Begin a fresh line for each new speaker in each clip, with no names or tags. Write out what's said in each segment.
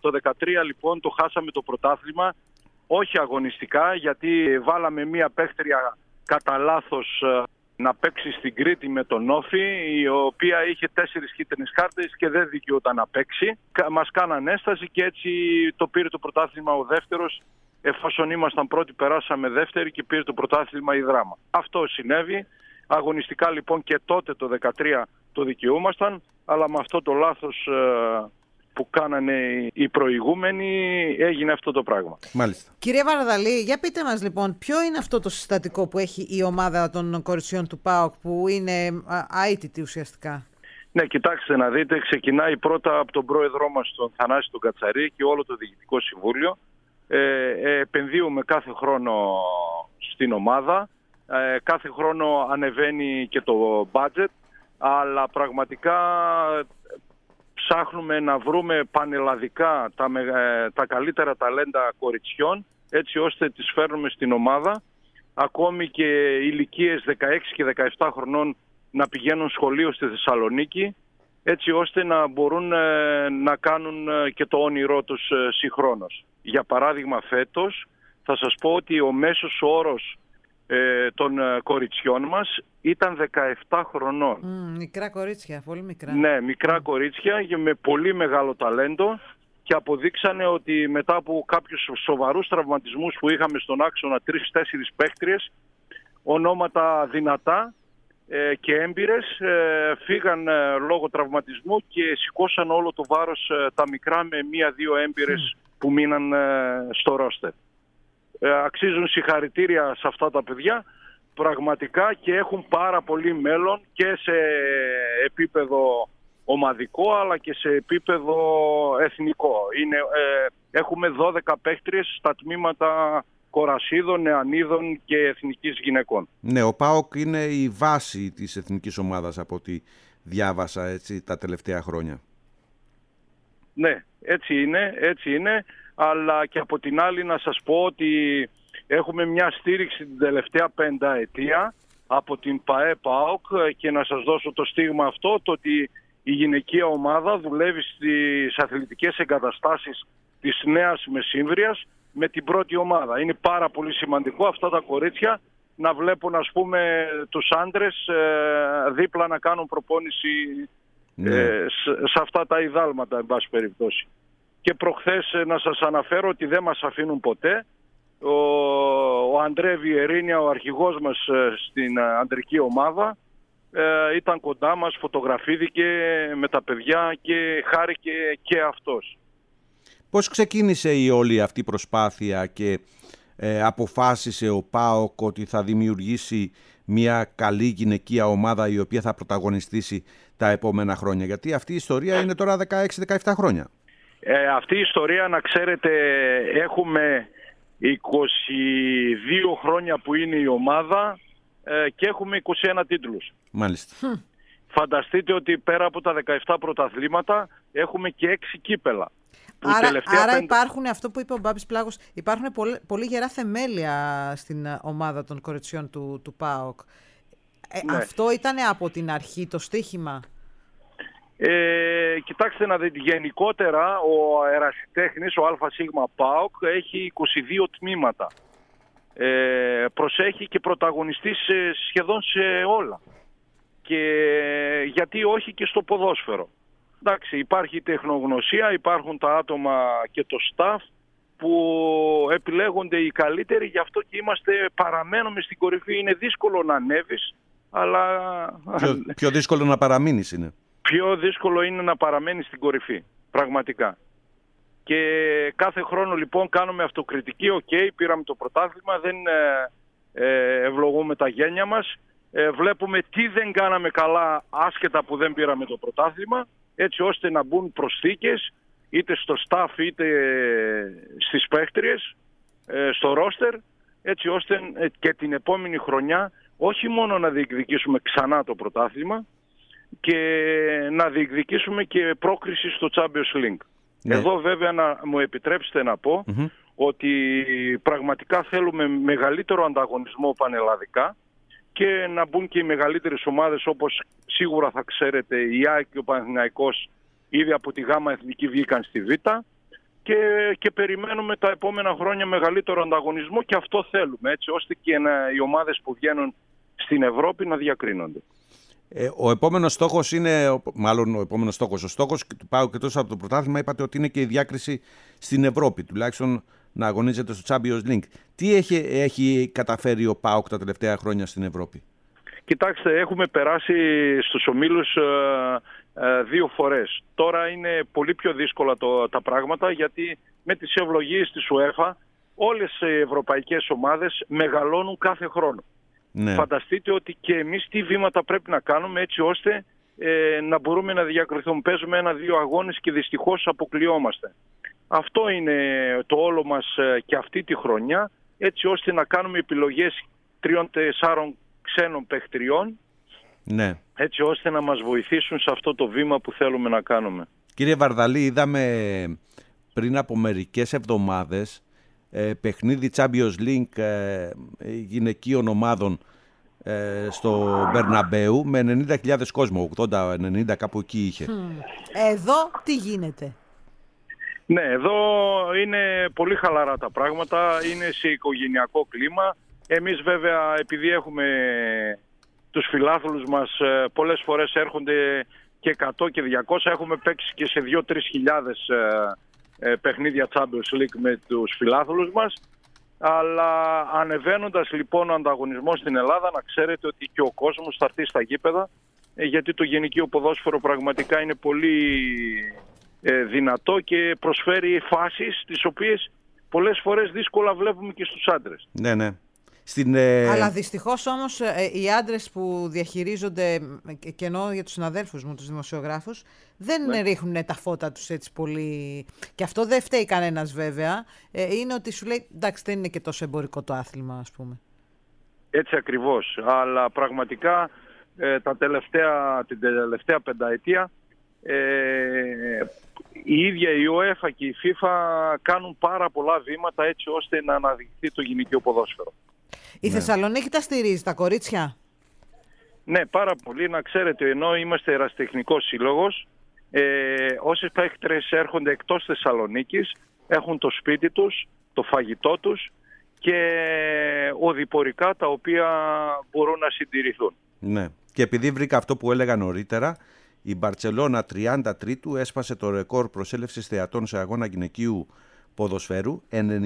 Το 2013 λοιπόν το χάσαμε το πρωτάθλημα, όχι αγωνιστικά, γιατί βάλαμε μία παίχτρια κατά λάθος να παίξει στην Κρήτη με τον Όφη, η οποία είχε 4 κίτρινες κάρτες και δεν δικαιούταν να παίξει. Μας κάναν ένσταση και έτσι το πήρε το πρωτάθλημα ο δεύτερος. Εφόσον ήμασταν πρώτοι, περάσαμε δεύτεροι και πήρε το πρωτάθλημα η Δράμα. Αυτό συνέβη. Αγωνιστικά λοιπόν και τότε το 2013 το δικαιούμασταν, αλλά με αυτό το λάθος που κάνανε οι προηγούμενοι έγινε αυτό το πράγμα.
Μάλιστα.
Κύριε Βαρδαλή, για πείτε μας λοιπόν, ποιο είναι αυτό το συστατικό που έχει η ομάδα των κοριτσιών του ΠΑΟΚ που είναι αίτητη ουσιαστικά?
Ναι, κοιτάξτε να δείτε, ξεκινάει πρώτα από τον πρόεδρό μας, τον Θανάση τον Κατσαρή, και όλο το Διοικητικό Συμβούλιο. Επενδύουμε κάθε χρόνο στην ομάδα, κάθε χρόνο ανεβαίνει και το budget, αλλά πραγματικά ψάχνουμε να βρούμε πανελλαδικά τα καλύτερα ταλέντα κοριτσιών, έτσι ώστε τις φέρνουμε στην ομάδα, ακόμη και ηλικίες 16 και 17 χρονών να πηγαίνουν σχολείο στη Θεσσαλονίκη, έτσι ώστε να μπορούν να κάνουν και το όνειρό τους συγχρόνως. Για παράδειγμα, φέτος θα σας πω ότι ο μέσος όρος των κοριτσιών μας ήταν 17 χρονών.
Μικρά κορίτσια, πολύ μικρά.
Ναι, μικρά κορίτσια και με πολύ μεγάλο ταλέντο, και αποδείξανε ότι μετά από κάποιους σοβαρούς τραυματισμούς που είχαμε στον άξονα, 3-4 παίκτριες, ονόματα δυνατά και έμπειρες, φύγαν λόγω τραυματισμού και σηκώσαν όλο το βάρος τα μικρά με 1-2 έμπειρες που μείναν στο ρόστερ. Αξίζουν συγχαρητήρια σε αυτά τα παιδιά πραγματικά, και έχουν πάρα πολύ μέλλον και σε επίπεδο ομαδικό αλλά και σε επίπεδο εθνικό. Έχουμε 12 παίχτριες στα τμήματα κορασίδων, νεανίδων και εθνικής γυναικών.
Ναι, ο ΠΑΟΚ είναι η βάση της εθνικής ομάδας από ό,τι διάβασα έτσι, τα τελευταία χρόνια.
Ναι, έτσι είναι, αλλά και από την άλλη να σας πω ότι έχουμε μια στήριξη την τελευταία 5 ετία από την ΠΑΕ-ΠΑΟΚ, και να σας δώσω το στίγμα αυτό, το ότι η γυναικεία ομάδα δουλεύει στις αθλητικές εγκαταστάσεις της Νέας Μεσύμβριας με την πρώτη ομάδα. Είναι πάρα πολύ σημαντικό αυτά τα κορίτσια να βλέπουν, ας πούμε, τους άντρες δίπλα να κάνουν προπόνηση σε αυτά τα ιδάλματα, εν πάση περιπτώσει. Και προχθές να σας αναφέρω ότι δεν μας αφήνουν ποτέ. Ο Αντρέ Βιερίνια, ο αρχηγός μας στην αντρική ομάδα, ήταν κοντά μας, φωτογραφήθηκε με τα παιδιά και χάρηκε και αυτός.
Πώς ξεκίνησε η όλη αυτή προσπάθεια και αποφάσισε ο ΠΑΟΚ ότι θα δημιουργήσει μια καλή γυναικεία ομάδα η οποία θα πρωταγωνιστήσει τα επόμενα χρόνια? Γιατί αυτή η ιστορία είναι τώρα 16-17 χρόνια.
Αυτή η ιστορία, να ξέρετε, έχουμε 22 χρόνια που είναι η ομάδα και έχουμε 21 τίτλους.
Μάλιστα.
Φανταστείτε ότι πέρα από τα 17 πρωταθλήματα έχουμε και 6 κύπελα.
Άρα υπάρχουν, αυτό που είπε ο Μπάμπης Πλάγος, υπάρχουν πολύ γερά θεμέλια στην ομάδα των κοριτσιών του ΠΑΟΚ. Ναι. Αυτό ήταν από την αρχή το στίχημα?
Κοιτάξτε να δείτε, γενικότερα ο Ερασιτέχνης, ο ΑΣ ΠΑΟΚ, έχει 22 τμήματα. Προσέχει και πρωταγωνιστεί σχεδόν σε όλα. Και γιατί όχι και στο ποδόσφαιρο. Εντάξει, υπάρχει η τεχνογνωσία, υπάρχουν τα άτομα και το staff που επιλέγονται οι καλύτεροι, γι' αυτό και παραμένουμε στην κορυφή. Είναι δύσκολο να ανέβεις, αλλά...
Πιο δύσκολο να παραμείνεις είναι.
Πιο δύσκολο είναι να παραμένεις στην κορυφή, πραγματικά. Και κάθε χρόνο λοιπόν κάνουμε αυτοκριτική, πήραμε το πρωτάθλημα, δεν ευλογούμε τα γένια μας. Βλέπουμε τι δεν κάναμε καλά άσχετα που δεν πήραμε το πρωτάθλημα, έτσι ώστε να μπουν προσθήκες είτε στο staff είτε στις παίχτριες, στο ρόστερ, έτσι ώστε και την επόμενη χρονιά όχι μόνο να διεκδικήσουμε ξανά το πρωτάθλημα και να διεκδικήσουμε και πρόκριση στο Champions League. Ναι. Εδώ βέβαια να μου επιτρέψετε να πω ότι πραγματικά θέλουμε μεγαλύτερο ανταγωνισμό πανελλαδικά και να μπουν και οι μεγαλύτερες ομάδες, όπως σίγουρα θα ξέρετε η ΑΕΚ και ο Παναθηναϊκός ήδη από τη Γ' Εθνική βγήκαν στη Β'. και περιμένουμε τα επόμενα χρόνια μεγαλύτερο ανταγωνισμό, και αυτό θέλουμε, έτσι ώστε και οι ομάδες που βγαίνουν στην Ευρώπη να διακρίνονται.
Ο επόμενος στόχος είναι, μάλλον ο στόχος του ΠΑΟΚ εκτός από το πρωτάθλημα, είπατε ότι είναι και η διάκριση στην Ευρώπη, τουλάχιστον να αγωνίζεται στο Champions League. Τι έχει καταφέρει ο ΠΑΟΚ τα τελευταία χρόνια στην Ευρώπη?
Κοιτάξτε, έχουμε περάσει στους ομίλους 2 φορές. Τώρα είναι πολύ πιο δύσκολα τα πράγματα, γιατί με τις ευλογίες της UEFA όλες οι ευρωπαϊκές ομάδες μεγαλώνουν κάθε χρόνο. Ναι. Φανταστείτε ότι και εμείς τι βήματα πρέπει να κάνουμε έτσι ώστε να μπορούμε να διακριθούμε. Παίζουμε 1-2 αγώνες και δυστυχώς αποκλειόμαστε. Αυτό είναι το όλο μας και αυτή τη χρονιά, έτσι ώστε να κάνουμε επιλογές 3-4 ξένων παιχτριών, ναι, έτσι ώστε να μας βοηθήσουν σε αυτό το βήμα που θέλουμε να κάνουμε.
Κύριε Βαρδαλή, είδαμε πριν από μερικές εβδομάδες παιχνίδι Champions League γυναικείων ομάδων στο Μπερναμπέου με 90.000 κόσμο, 80-90 κάπου εκεί είχε.
Εδώ τι γίνεται?
Ναι, εδώ είναι πολύ χαλαρά τα πράγματα, είναι σε οικογενειακό κλίμα. Εμείς βέβαια, επειδή έχουμε τους φιλάθλους μας, πολλές φορές έρχονται και 100 και 200, έχουμε παίξει και σε 2-3 χιλιάδες παιχνίδια Champions League με τους φιλάθλους μας. Αλλά ανεβαίνοντας λοιπόν ο ανταγωνισμός στην Ελλάδα, να ξέρετε ότι και ο κόσμος θα έρθει στα γήπεδα, γιατί το γυναικείο ποδόσφαιρο πραγματικά είναι πολύ δυνατό και προσφέρει φάσεις τις οποίες πολλές φορές δύσκολα βλέπουμε και στους άντρες.
Ναι, ναι.
Αλλά δυστυχώς όμως οι άντρες που διαχειρίζονται, και εννοώ για τους συναδέλφους μου, τους δημοσιογράφους, δεν ρίχνουν τα φώτα τους έτσι πολύ. Και αυτό δεν φταίει κανένας βέβαια. Είναι ότι σου λέει, εντάξει, δεν είναι και τόσο εμπορικό το άθλημα, ας πούμε. Έτσι
ακριβώς. Αλλά πραγματικά την τελευταία πενταετία η ίδια η UEFA και η FIFA κάνουν πάρα πολλά βήματα έτσι ώστε να αναδειχθεί το γυναικείο ποδόσφαιρο.
Η Θεσσαλονίκη τα στηρίζει, τα κορίτσια?
Ναι, πάρα πολύ. Να ξέρετε, ενώ είμαστε ερασιτεχνικός σύλλογος, όσοι παίκτρες έρχονται εκτός Θεσσαλονίκης έχουν το σπίτι τους, το φαγητό τους και οδηπορικά τα οποία μπορούν να συντηρηθούν.
Ναι. Και επειδή βρήκα αυτό που έλεγα νωρίτερα, η Μπαρτσελώνα 33ου έσπασε το ρεκόρ προσέλευσης θεατών σε αγώνα γυναικείου ποδοσφαίρου,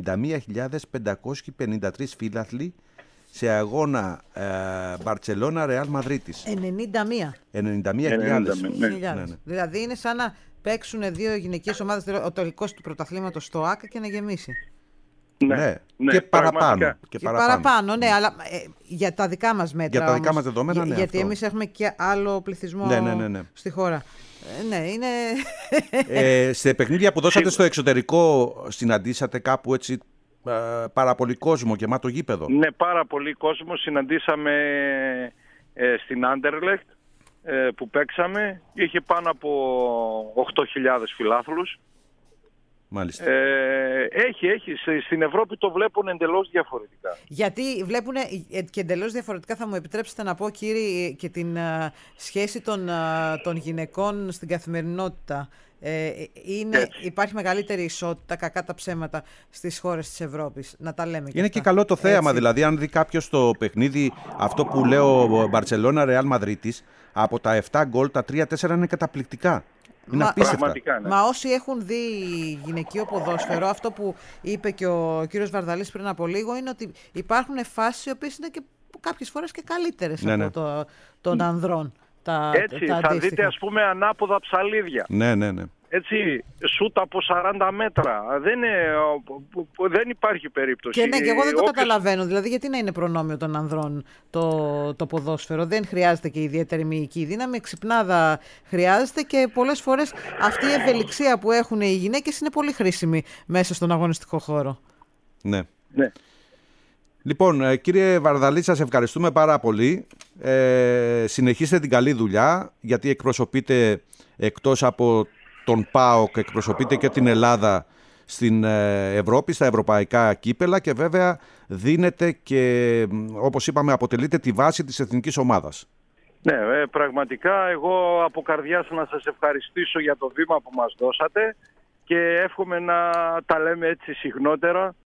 91.553 φίλαθλοι σε αγώνα Μπαρτσελώνα Ρεάλ Μαδρίτης. 91.000.
Ναι. Δηλαδή είναι σαν να παίξουν 2 γυναικείες ομάδες ο τελικός του πρωταθλήματος στο ΆΚΑ και να γεμίσει.
Ναι. Και παραπάνω.
Και παραπάνω, ναι, αλλά για τα δικά μας μέτρα.
Για τα δικά μας δεδομένα, ναι.
Γιατί εμείς έχουμε και άλλο πληθυσμό στη χώρα. Ναι, είναι...
σε παιχνίδια που δώσατε στο εξωτερικό, συναντήσατε κάπου έτσι πάρα πολύ κόσμο, γεμάτο γήπεδο?
Ναι, πάρα πολύ κόσμο. Συναντήσαμε στην Άντερλεχτ που παίξαμε. Είχε πάνω από 8.000 φιλάθλους.
Μάλιστα.
Έχει. Στην Ευρώπη το βλέπουν εντελώς διαφορετικά.
Γιατί βλέπουν και εντελώς διαφορετικά, θα μου επιτρέψετε να πω, κύριε, και την σχέση των γυναικών στην καθημερινότητα. Υπάρχει μεγαλύτερη ισότητα, κακά τα ψέματα, στις χώρες της Ευρώπης. Να τα λέμε.
Είναι και καλό το θέαμα, έτσι. Δηλαδή, αν δει κάποιος το παιχνίδι, αυτό που λέω Μπαρτσελώνα Ρεάλ Μαδρίτης, από τα 7 γκολ, τα 3-4 είναι καταπληκτικά. Είναι απίστευτα.
Ναι.
Μα όσοι έχουν δει γυναικείο ποδόσφαιρο, αυτό που είπε και ο κύριος Βαρδαλής πριν από λίγο, είναι ότι υπάρχουν φάσεις οι οποίες είναι και κάποιες φορές και καλύτερες από των ανδρών.
Έτσι, θα δείτε ας πούμε ανάποδα ψαλίδια.
Ναι.
Έτσι, σούτ από 40 μέτρα. Δεν υπάρχει περίπτωση.
Και ναι, και εγώ δεν το καταλαβαίνω. Δηλαδή, γιατί να είναι προνόμιο των ανδρών το ποδόσφαιρο? Δεν χρειάζεται και ιδιαίτερη μυϊκή δύναμη. Ξυπνάδα χρειάζεται και πολλές φορές αυτή η ευελιξία που έχουν οι γυναίκες είναι πολύ χρήσιμη μέσα στον αγωνιστικό χώρο.
Ναι. Λοιπόν, κύριε Βαρδαλή, σας ευχαριστούμε πάρα πολύ. Συνεχίστε την καλή δουλειά, γιατί εκπροσωπείτε εκτός από τον ΠΑΟΚ, εκπροσωπείτε και την Ελλάδα στην Ευρώπη, στα ευρωπαϊκά κύπελα και βέβαια δίνετε και, όπως είπαμε, αποτελείτε τη βάση της εθνικής ομάδας.
Ναι, πραγματικά εγώ από καρδιάς να σας ευχαριστήσω για το βήμα που μας δώσατε και εύχομαι να τα λέμε έτσι συχνότερα